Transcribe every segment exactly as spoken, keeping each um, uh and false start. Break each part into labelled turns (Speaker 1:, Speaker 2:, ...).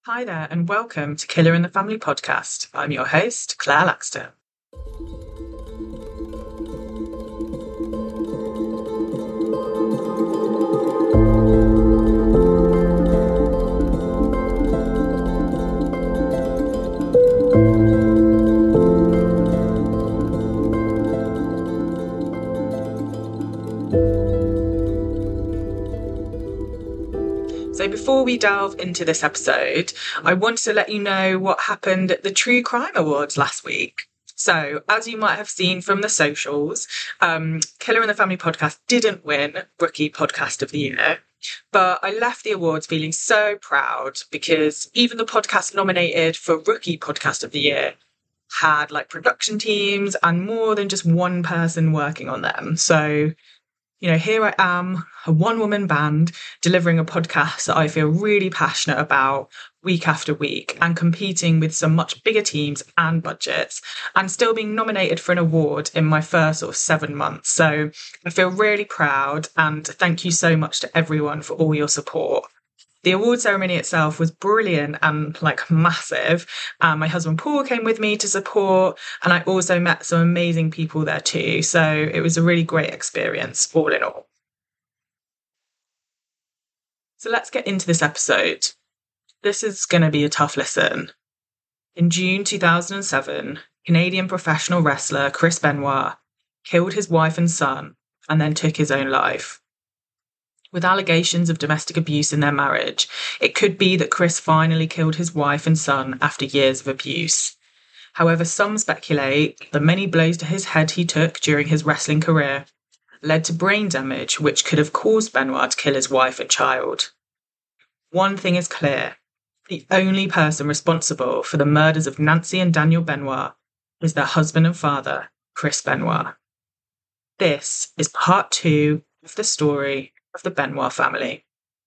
Speaker 1: Hi there, and welcome to Killer in the Family podcast. I'm your host, Claire Laxton. So before we delve into this episode, I wanted to let you know what happened at the True Crime Awards last week. So, as you might have seen from the socials, um, Killer in the Family podcast didn't win Rookie Podcast of the Year, but I left the awards feeling so proud because even the podcast nominated for Rookie Podcast of the Year had like production teams and more than just one person working on them. So, you know, here I am, a one-woman band, delivering a podcast that I feel really passionate about week after week and competing with some much bigger teams and budgets and still being nominated for an award in my first sort of seven months. So I feel really proud and thank you so much to everyone for all your support. The award ceremony itself was brilliant and like massive. Um, my husband Paul came with me to support, and I also met some amazing people there too. So it was a really great experience, all in all. So let's get into this episode. This is going to be a tough listen. In June two thousand seven, Canadian professional wrestler Chris Benoit killed his wife and son and then took his own life. With allegations of domestic abuse in their marriage, it could be that Chris finally killed his wife and son after years of abuse. However, some speculate the many blows to his head he took during his wrestling career led to brain damage, which could have caused Benoit to kill his wife and child. One thing is clear. The only person responsible for the murders of Nancy and Daniel Benoit is their husband and father, Chris Benoit. This is part two of the story of the Benoit family.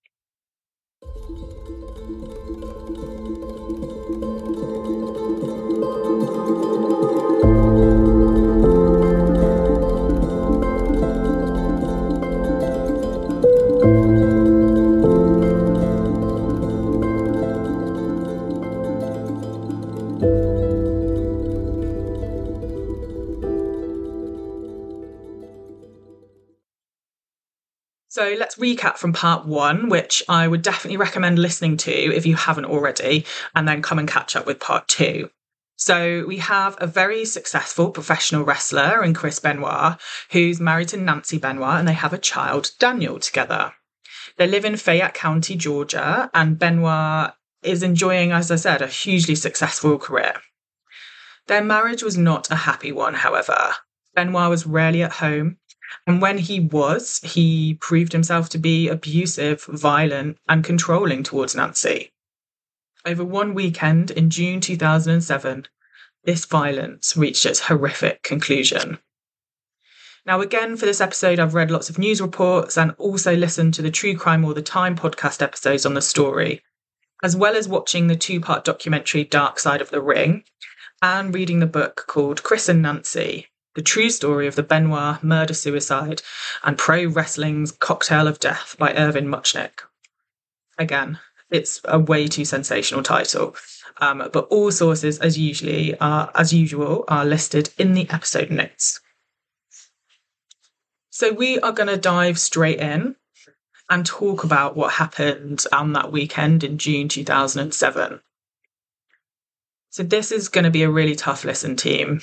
Speaker 1: So let's recap from part one, which I would definitely recommend listening to if you haven't already, and then come and catch up with part two. So we have a very successful professional wrestler in Chris Benoit, who's married to Nancy Benoit, and they have a child, Daniel, together. They live in Fayette County, Georgia, and Benoit is enjoying, as I said, a hugely successful career. Their marriage was not a happy one, however. Benoit was rarely at home. And when he was, he proved himself to be abusive, violent, and controlling towards Nancy. Over one weekend in June two thousand seven, this violence reached its horrific conclusion. Now, again, for this episode, I've read lots of news reports and also listened to the True Crime All the Time podcast episodes on the story, as well as watching the two-part documentary Dark Side of the Ring and reading the book called Chris and Nancy, The True Story of the Benoit Murder-Suicide and Pro Wrestling's Cocktail of Death by Irvin Muchnick. Again, it's a way too sensational title, um, but all sources, as usually are, as usual, are listed in the episode notes. So we are going to dive straight in and talk about what happened on that weekend in June two thousand seven. So this is going to be a really tough listen, team.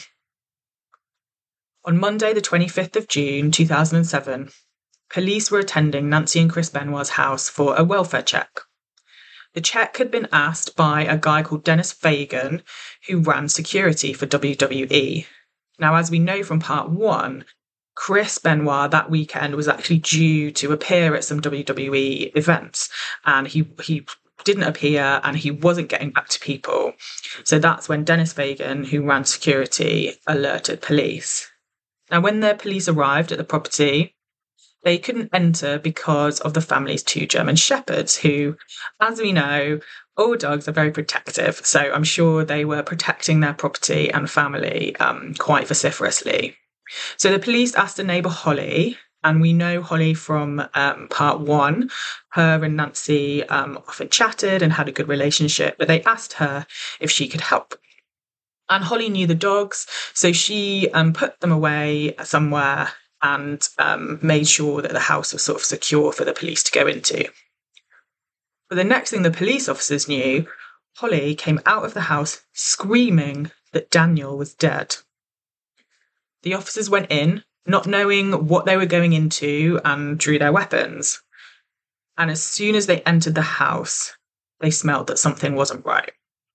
Speaker 1: On Monday, the twenty-fifth of June, two thousand seven, police were attending Nancy and Chris Benoit's house for a welfare check. The check had been asked by a guy called Dennis Fagan, who ran security for W W E. Now, as we know from part one, Chris Benoit that weekend was actually due to appear at some W W E events, and he he didn't appear and he wasn't getting back to people. So that's when Dennis Fagan, who ran security, alerted police. Now, when the police arrived at the property, they couldn't enter because of the family's two German shepherds, who, as we know, all dogs are very protective. So I'm sure they were protecting their property and family um, quite vociferously. So the police asked a neighbour, Holly, And we know Holly from um, part one. Her and Nancy um, often chatted and had a good relationship, but they asked her if she could help. And Holly knew the dogs, so she um, put them away somewhere and um, made sure that the house was sort of secure for the police to go into. But the next thing the police officers knew, Holly came out of the house screaming that Daniel was dead. The officers went in, not knowing what they were going into, and drew their weapons. And as soon as they entered the house, they smelled that something wasn't right.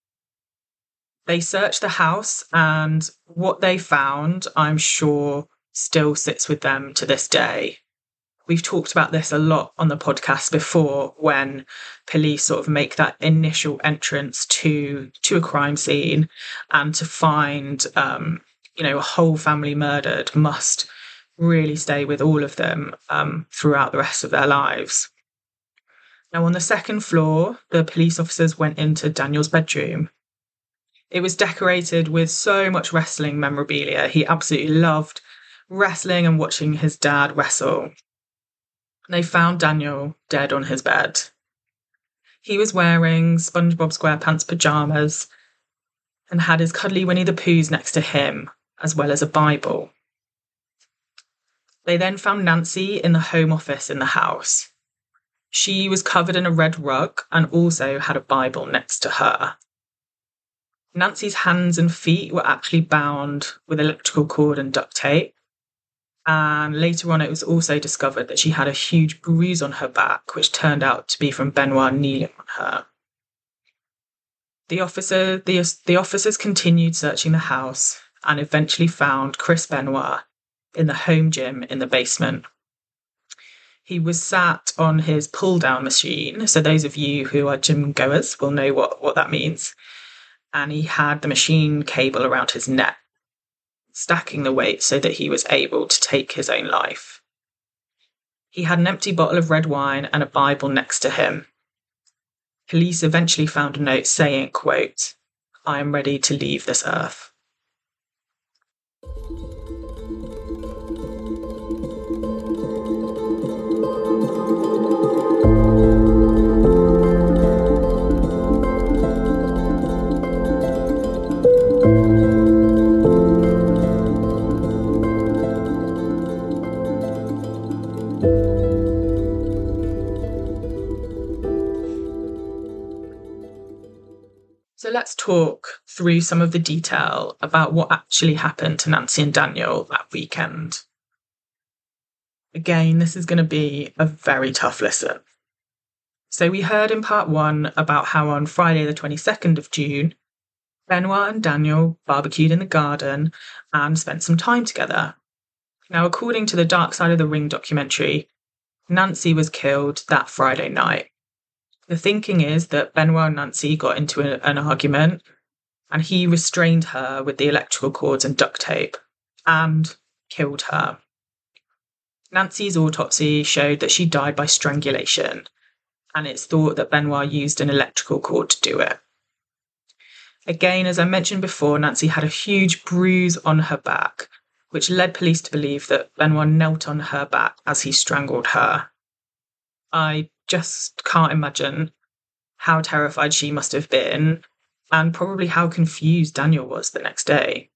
Speaker 1: They searched the house, and what they found, I'm sure, still sits with them to this day. We've talked about this a lot on the podcast before, when police sort of make that initial entrance to, to a crime scene, and to find, um, you know, a whole family murdered must really stay with all of them um, throughout the rest of their lives. Now, on the second floor, the police officers went into Daniel's bedroom. It was decorated with so much wrestling memorabilia. He absolutely loved wrestling and watching his dad wrestle. They found Daniel dead on his bed. He was wearing SpongeBob SquarePants pajamas and had his cuddly Winnie the Poohs next to him, as well as a Bible. They then found Nancy in the home office in the house. She was covered in a red rug and also had a Bible next to her. Nancy's hands and feet were actually bound with electrical cord and duct tape. And later on, it was also discovered that she had a huge bruise on her back, which turned out to be from Benoit kneeling on her. The officer, the, the officers continued searching the house and eventually found Chris Benoit in the home gym in the basement. He was sat on his pull-down machine. So those of you who are gym goers will know what, what that means. And he had the machine cable around his neck, stacking the weight so that he was able to take his own life. He had an empty bottle of red wine and a Bible next to him. Police eventually found a note saying, quote, "I am ready to leave this earth." So let's talk through some of the detail about what actually happened to Nancy and Daniel that weekend. Again, this is going to be a very tough listen. So we heard in part one about how on Friday the twenty-second of June, Benoit and Daniel barbecued in the garden and spent some time together. Now, according to the Dark Side of the Ring documentary, Nancy was killed that Friday night. The thinking is that Benoit and Nancy got into a, an argument and he restrained her with the electrical cords and duct tape and killed her. Nancy's autopsy showed that she died by strangulation, and it's thought that Benoit used an electrical cord to do it. Again, as I mentioned before, Nancy had a huge bruise on her back, which led police to believe that Benoit knelt on her back as he strangled her. I just can't imagine how terrified she must have been, and probably how confused Daniel was the next day.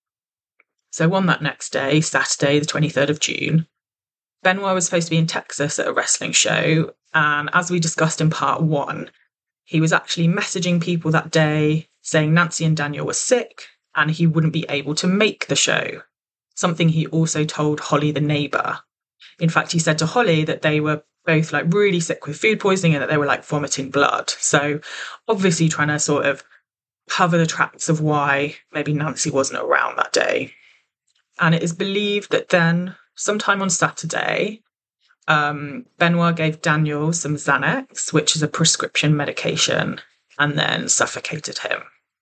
Speaker 1: So on that next day, Saturday, the twenty-third of June, Benoit was supposed to be in Texas at a wrestling show, and as we discussed in part one, he was actually messaging people that day saying Nancy and Daniel were sick and he wouldn't be able to make the show, something he also told Holly the neighbour. In fact, he said to Holly that they were both like really sick with food poisoning and that they were like vomiting blood. So obviously trying to sort of cover the tracks of why maybe Nancy wasn't around that day. And it is believed that then, sometime on Saturday, um, Benoit gave Daniel some Xanax, which is a prescription medication, and then suffocated him.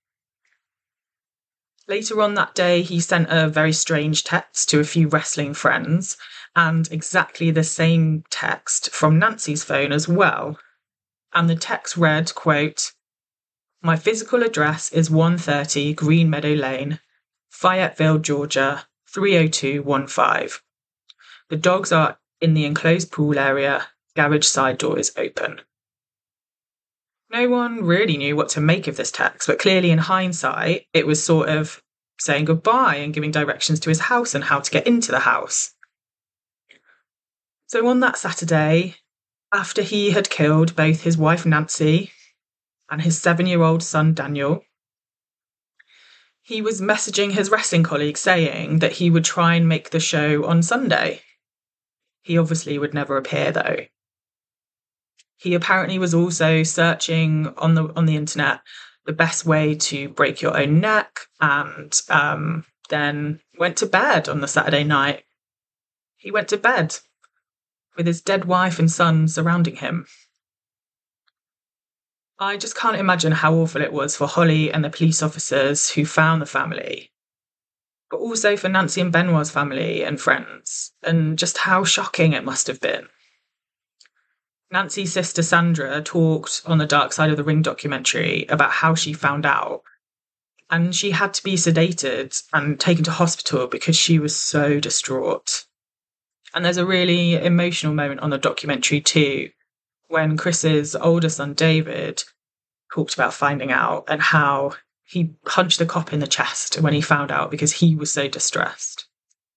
Speaker 1: Later on that day, he sent a very strange text to a few wrestling friends, and exactly the same text from Nancy's phone as well. And the text read, quote, "My physical address is one thirty Green Meadow Lane, Fayetteville, Georgia, three oh two one five. The dogs are in the enclosed pool area, garage side door is open. No one really knew what to make of this text, but clearly in hindsight, it was sort of saying goodbye and giving directions to his house and how to get into the house. So on that Saturday, after he had killed both his wife Nancy and his seven-year-old son Daniel, he was messaging his wrestling colleague saying that he would try and make the show on Sunday. He obviously would never appear, though. He apparently was also searching on the on the internet the best way to break your own neck, and um, then went to bed on the Saturday night. He went to bed with his dead wife and son surrounding him. I just can't imagine how awful it was for Holly and the police officers who found the family, but also for Nancy and Benoit's family and friends, and just how shocking it must have been. Nancy's sister Sandra talked on the Dark Side of the Ring documentary about how she found out, and she had to be sedated and taken to hospital because she was so distraught. And there's a really emotional moment on the documentary too, when Chris's older son David talked about finding out and how he punched the cop in the chest when he found out because he was so distressed.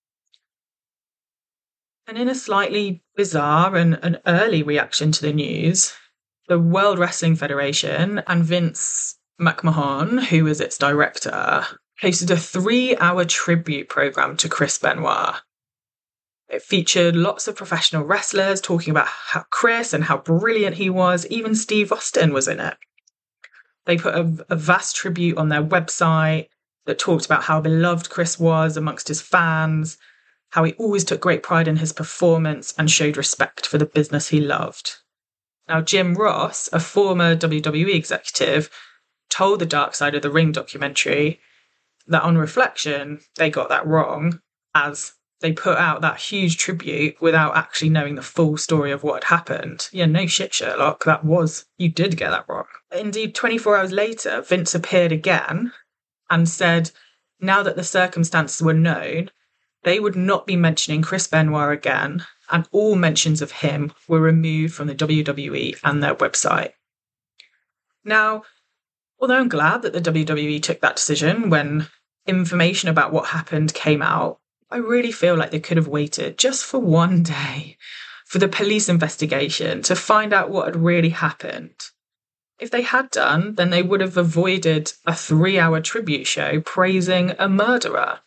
Speaker 1: And in a slightly bizarre and an early reaction to the news, the World Wrestling Federation and Vince McMahon, who was its director, hosted a three-hour tribute program to Chris Benoit. It featured lots of professional wrestlers talking about how Chris and how brilliant he was. Even Steve Austin was in it. They put a, a vast tribute on their website that talked about how beloved Chris was amongst his fans, how he always took great pride in his performance and showed respect for the business he loved. Now, Jim Ross, a former W W E executive, told the Dark Side of the Ring documentary that on reflection, they got that wrong, as they put out that huge tribute without actually knowing the full story of what had happened. Yeah, no shit, Sherlock. That was, you did get that wrong. Indeed, twenty-four hours later, Vince appeared again and said, now that the circumstances were known, they would not be mentioning Chris Benoit again, and all mentions of him were removed from the W W E and their website. Now, although I'm glad that the W W E took that decision when information about what happened came out, I really feel like they could have waited just for one day for the police investigation to find out what had really happened. If they had done, then they would have avoided a three-hour tribute show praising a murderer.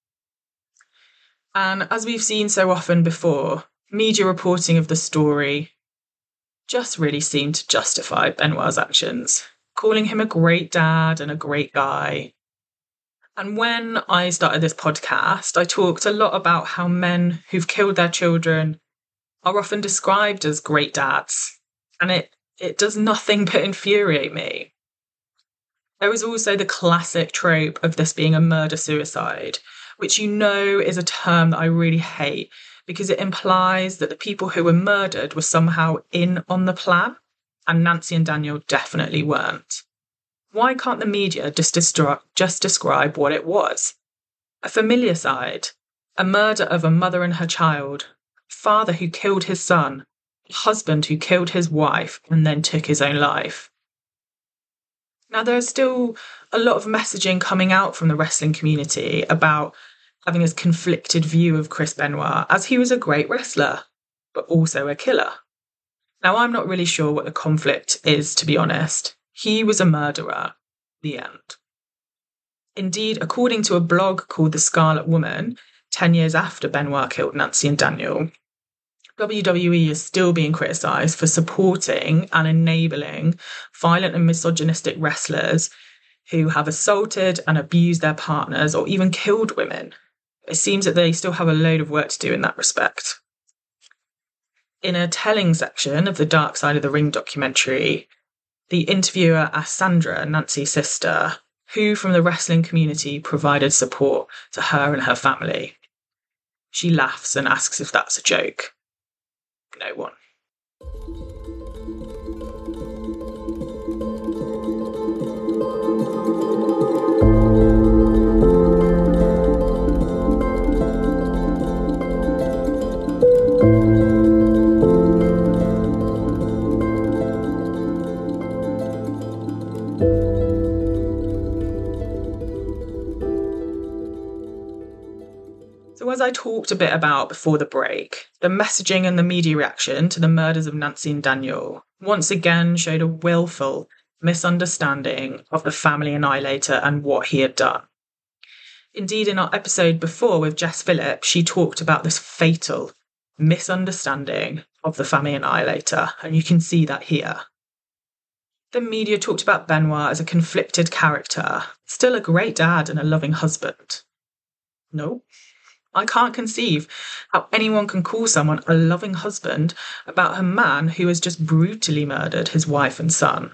Speaker 1: And as we've seen so often before, media reporting of the story just really seemed to justify Benoit's actions, calling him a great dad and a great guy. And when I started this podcast, I talked a lot about how men who've killed their children are often described as great dads, and it, it does nothing but infuriate me. There is also the classic trope of this being a murder-suicide, which you know is a term that I really hate because it implies that the people who were murdered were somehow in on the plan, and Nancy and Daniel definitely weren't. Why can't the media just, distru- just describe what it was? A familicide, a murder of a mother and her child, a father who killed his son, a husband who killed his wife and then took his own life. Now, there's still a lot of messaging coming out from the wrestling community about having this conflicted view of Chris Benoit, as he was a great wrestler, but also a killer. Now, I'm not really sure what the conflict is, to be honest. He was a murderer. The end. Indeed, according to a blog called The Scarlet Woman, ten years after Benoit killed Nancy and Daniel, W W E is still being criticised for supporting and enabling violent and misogynistic wrestlers who have assaulted and abused their partners or even killed women. It seems that they still have a load of work to do in that respect. In a telling section of the Dark Side of the Ring documentary, the interviewer asked Sandra, Nancy's sister, who from the wrestling community provided support to her and her family. She laughs and asks if that's a joke. No one.
Speaker 2: Thank you.
Speaker 1: as I talked a bit about before the break, the messaging and the media reaction to the murders of Nancy and Daniel once again showed a willful misunderstanding of the family annihilator and what he had done. Indeed, in our episode before with Jess Phillips, she talked about this fatal misunderstanding of the family annihilator, and you can see that here. The media talked about Benoit as a conflicted character, still a great dad and a loving husband. No, I can't conceive how anyone can call someone a loving husband about a man who has just brutally murdered his wife and son.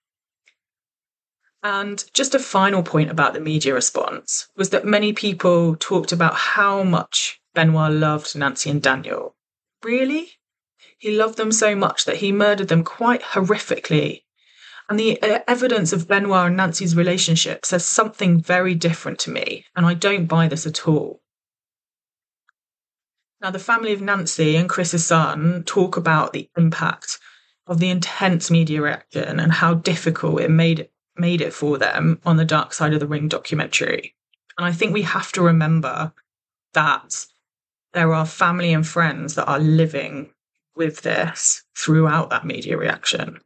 Speaker 1: And just a final point about the media response was that many people talked about how much Benoit loved Nancy and Daniel. Really? He loved them so much that he murdered them quite horrifically. And the evidence of Benoit and Nancy's relationship says something very different to me, and I don't buy this at all. Now, the family of Nancy and Chris's son talk about the impact of the intense media reaction and how difficult it made it made it for them on the Dark Side of the Ring documentary. And I think we have to remember that there are family and friends that are living with this throughout that media reaction.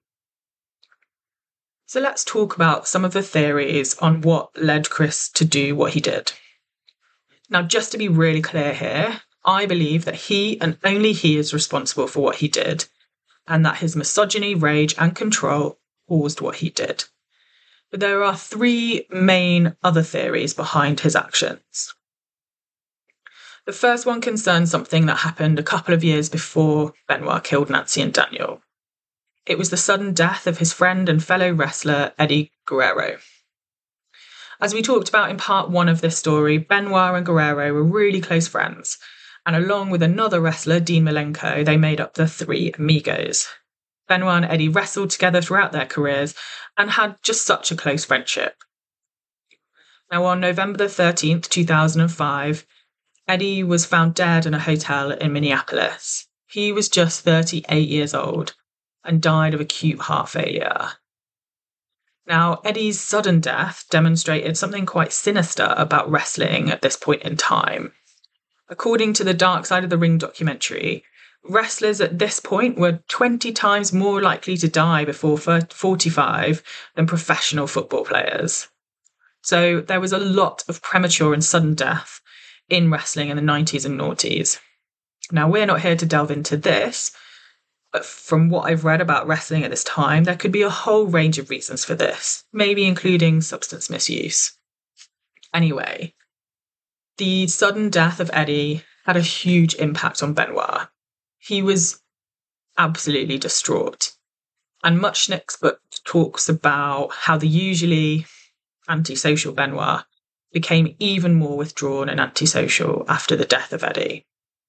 Speaker 1: So let's talk about some of the theories on what led Chris to do what he did. Now, just to be really clear here, I believe that he and only he is responsible for what he did, and that his misogyny, rage, and control caused what he did. But there are three main other theories behind his actions. The first one concerns something that happened a couple of years before Benoit killed Nancy and Daniel. It was the sudden death of his friend and fellow wrestler, Eddie Guerrero. As we talked about in part one of this story, Benoit and Guerrero were really close friends, and along with another wrestler, Dean Malenko, they made up the Three Amigos. Benoit and Eddie wrestled together throughout their careers and had just such a close friendship. Now, on November the thirteenth, two thousand five, Eddie was found dead in a hotel in Minneapolis. He was just thirty-eight years old and died of acute heart failure. Now, Eddie's sudden death demonstrated something quite sinister about wrestling at this point in time. According to the Dark Side of the Ring documentary, wrestlers at this point were twenty times more likely to die before forty-five than professional football players. So there was a lot of premature and sudden death in wrestling in the nineties and noughties. Now, we're not here to delve into this, but from what I've read about wrestling at this time, there could be a whole range of reasons for this, maybe including substance misuse. Anyway, the sudden death of Eddie had a huge impact on Benoit. He was absolutely distraught. And Muchnick's book talks about how the usually antisocial Benoit became even more withdrawn and antisocial after the death of Eddie.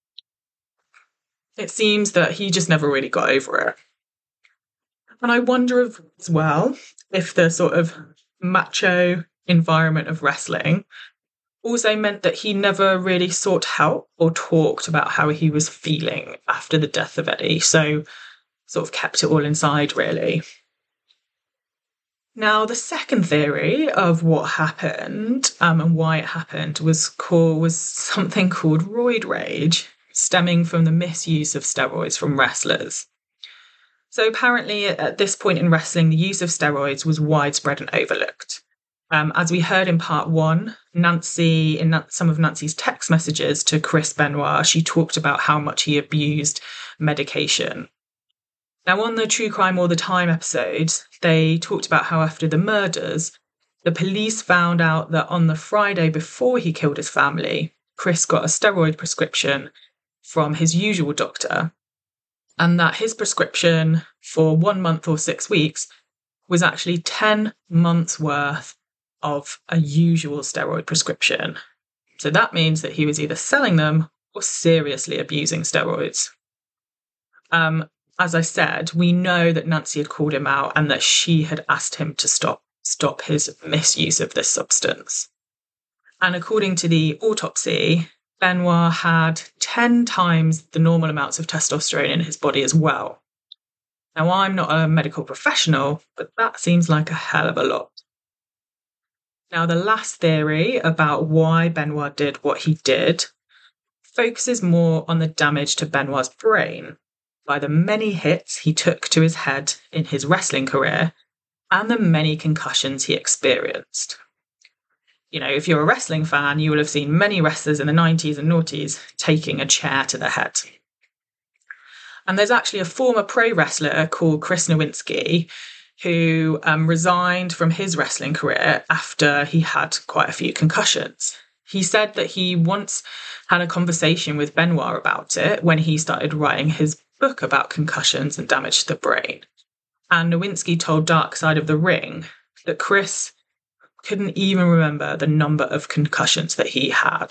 Speaker 1: It seems that he just never really got over it. And I wonder if, as well if the sort of macho environment of wrestling also meant that he never really sought help or talked about how he was feeling after the death of Eddie, so sort of kept it all inside, really. Now, the second theory of what happened um, and why it happened was called, was something called roid rage, stemming from the misuse of steroids from wrestlers. So apparently at this point in wrestling, the use of steroids was widespread and overlooked. Um, as we heard in part one, Nancy, in some of Nancy's text messages to Chris Benoit, she talked about how much he abused medication. Now, on the True Crime All the Time episodes, they talked about how after the murders, the police found out that on the Friday before he killed his family, Chris got a steroid prescription from his usual doctor, and that his prescription for one month or six weeks was actually ten months worth of a usual steroid prescription. So that means that he was either selling them or seriously abusing steroids. Um, as I said, we know that Nancy had called him out and that she had asked him to stop, stop his misuse of this substance. And according to the autopsy, Benoit had ten times the normal amounts of testosterone in his body as well. Now, I'm not a medical professional, but that seems like a hell of a lot. Now, the last theory about why Benoit did what he did focuses more on the damage to Benoit's brain by the many hits he took to his head in his wrestling career and the many concussions he experienced. You know, if you're a wrestling fan, you will have seen many wrestlers in the nineties and noughties taking a chair to the head. And there's actually a former pro wrestler called Chris Nowinski who um, resigned from his wrestling career after he had quite a few concussions. He said that he once had a conversation with Benoit about it when he started writing his book about concussions and damage to the brain. And Nowinski told Dark Side of the Ring that Chris couldn't even remember the number of concussions that he had.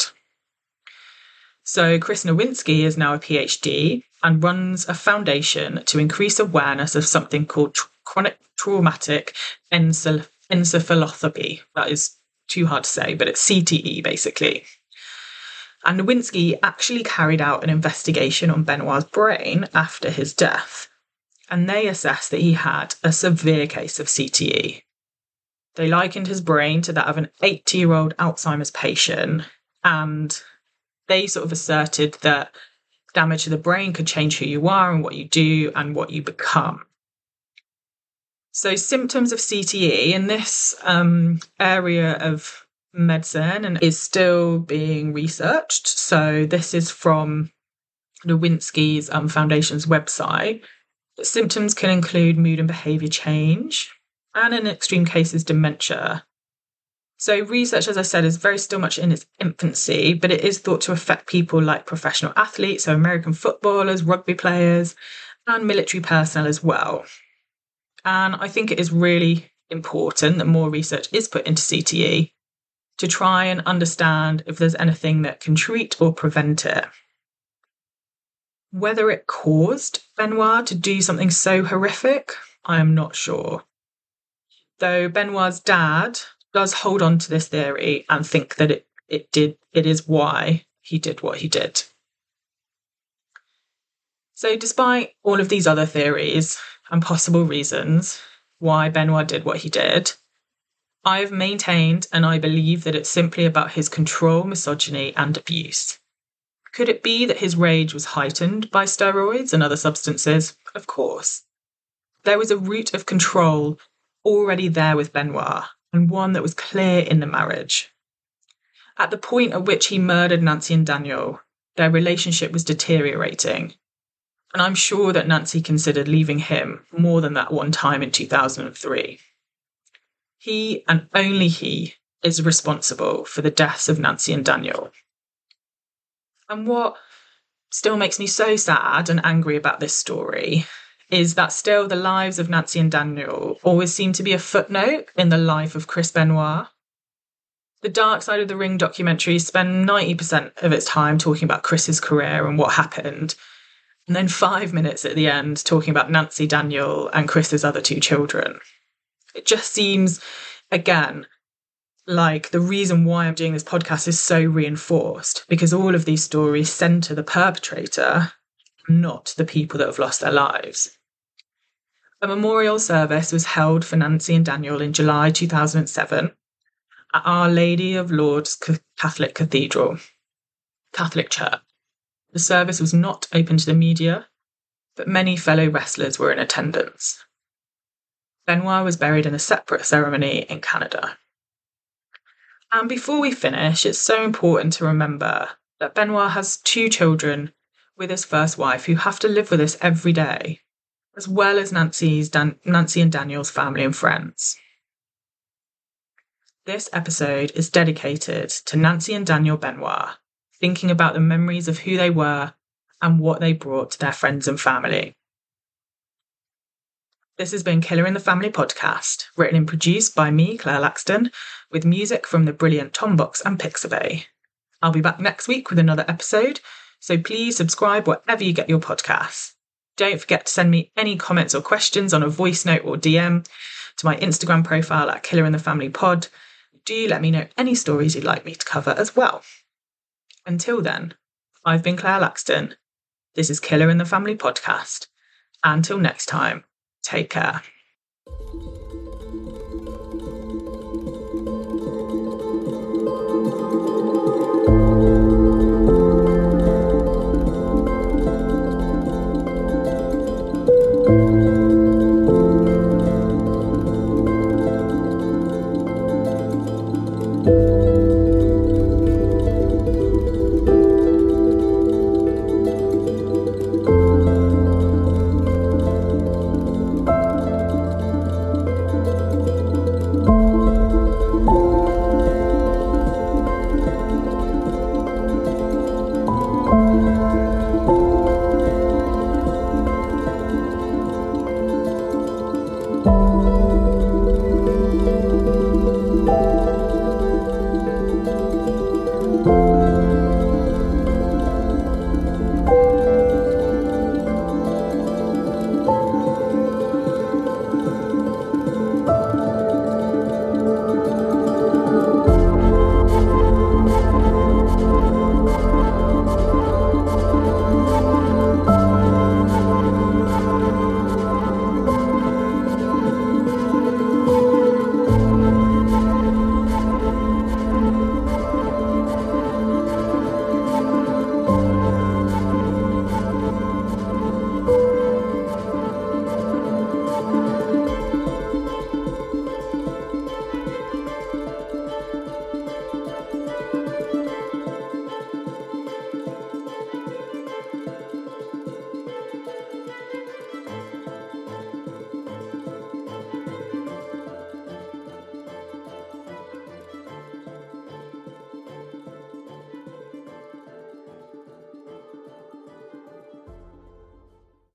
Speaker 1: So Chris Nowinski is now a PhD and runs a foundation to increase awareness of something called tr- chronic traumatic encephalopathy. encephalopathy. That is too hard to say, but it's C T E basically. And Nowinski actually carried out an investigation on Benoit's brain after his death, and they assessed that he had a severe case of C T E. They likened his brain to that of an eighty-year-old Alzheimer's patient, and they sort of asserted that damage to the brain could change who you are and what you do and what you become. So symptoms of C T E in this um, area of medicine and is still being researched. So this is from Nowinski's um, foundation's website. The symptoms can include mood and behaviour change, and in extreme cases, dementia. So research, as I said, is very still much in its infancy, but it is thought to affect people like professional athletes, so American footballers, rugby players, and military personnel as well. And I think it is really important that more research is put into C T E to try and understand if there's anything that can treat or prevent it. Whether it caused Benoit to do something so horrific, I am not sure. Though Benoit's dad does hold on to this theory and think that it, it did it is why he did what he did. So despite all of these other theories and possible reasons why Benoit did what he did, I've maintained and I believe that it's simply about his control, misogyny and abuse. Could it be that his rage was heightened by steroids and other substances? Of course. There was a root of control already there with Benoit, and one that was clear in the marriage. At the point at which he murdered Nancy and Daniel, their relationship was deteriorating, and I'm sure that Nancy considered leaving him more than that one time in two thousand three. He, and only he, is responsible for the deaths of Nancy and Daniel. And what still makes me so sad and angry about this story is that still the lives of Nancy and Daniel always seem to be a footnote in the life of Chris Benoit. The Dark Side of the Ring documentary spend ninety percent of its time talking about Chris's career and what happened, and then five minutes at the end talking about Nancy, Daniel, and Chris's other two children. It just seems, again, like the reason why I'm doing this podcast is so reinforced, because all of these stories centre the perpetrator, not the people that have lost their lives. A memorial service was held for Nancy and Daniel in July two thousand seven at Our Lady of Lourdes Catholic Cathedral, Catholic Church. The service was not open to the media, but many fellow wrestlers were in attendance. Benoit was buried in a separate ceremony in Canada. And before we finish, it's so important to remember that Benoit has two children with his first wife who have to live with us every day, as well as Nancy's Dan- Nancy and Daniel's family and friends. This episode is dedicated to Nancy and Daniel Benoit, thinking about the memories of who they were and what they brought to their friends and family. This has been Killer in the Family podcast, written and produced by me, Claire Laxton, with music from the brilliant Tom Box and Pixabay. I'll be back next week with another episode, so please subscribe wherever you get your podcasts. Don't forget to send me any comments or questions on a voice note or D M to my Instagram profile at Killer in the Family Pod. Do let me know any stories you'd like me to cover as well. Until then, I've been Claire Laxton. This is Killer in the Family podcast. Until next time, take care.